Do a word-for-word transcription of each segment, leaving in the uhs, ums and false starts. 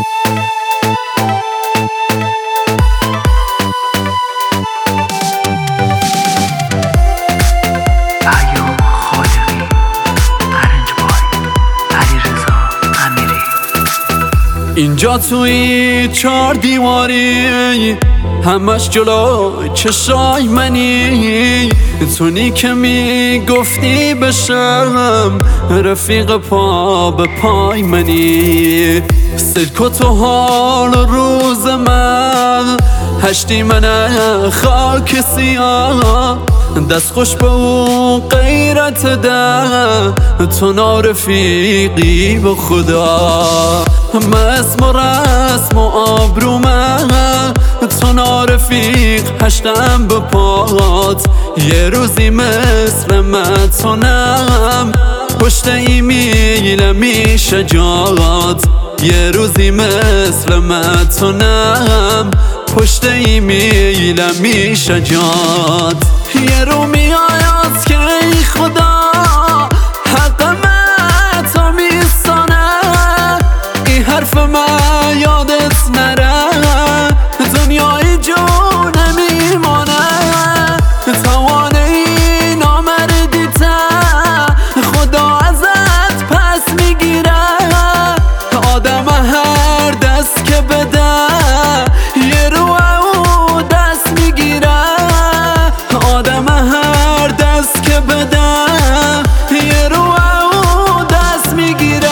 اینجا توی چار دیواری همش جلو چشای منی، تونی که میگفتی بشم رفیق پا به پای منی. سلک و تو حال روز من هشتی من خاک سیاه، دست خوش به اون غیرت ده تو نارفیقی به خدا. من اسم و رسم و آبرو من تو نارفیق هشتم به پات، یه روزی مثل من تو نم پشت ایمیل میشه جات، یه روزی مثل من تو نم پشت ایمیل میشه جات. یه رو میاد که ای خدا حق من تو میستانه، این حرف من یادت نره دنیای جو نمیمانه. توانه این نامردیت خدا ازت پس میگیره، آدم هر دست که بده یه رو او دست میگیره، آدم هر دست که بده یه رو او دست میگیره.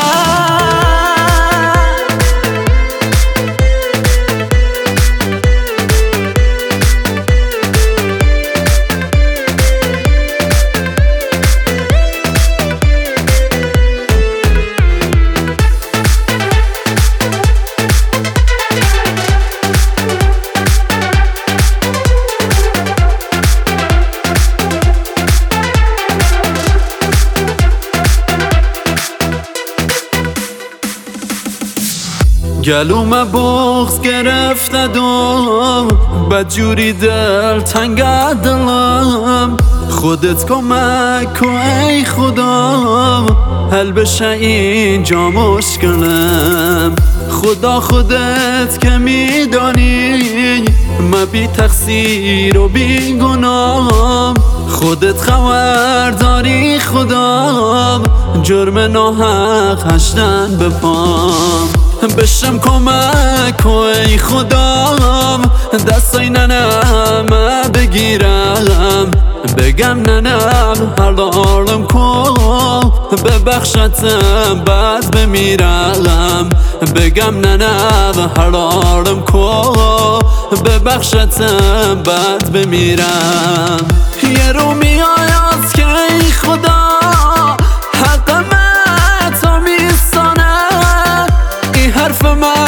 گلوم بغض گرفته دو بدجوری دل تنگ دلم، خودت کمک کن ای خدا حل بشه اینجا مشکلم. خدا خودت که میدانی من بی تقصیر و بی گناهم، خودت خبر داری خدا جرم ناحق هشتن به پام. بشم کمک کن ای خدام دستای ننم بگیرم، بگم ننم حلالم کن ببخشتم بعد بمیرم، بگم ننم حلالم کن ببخشتم بعد بمیرم. یه رو میاد که ای خدا حق من تو میستانه، این حرف من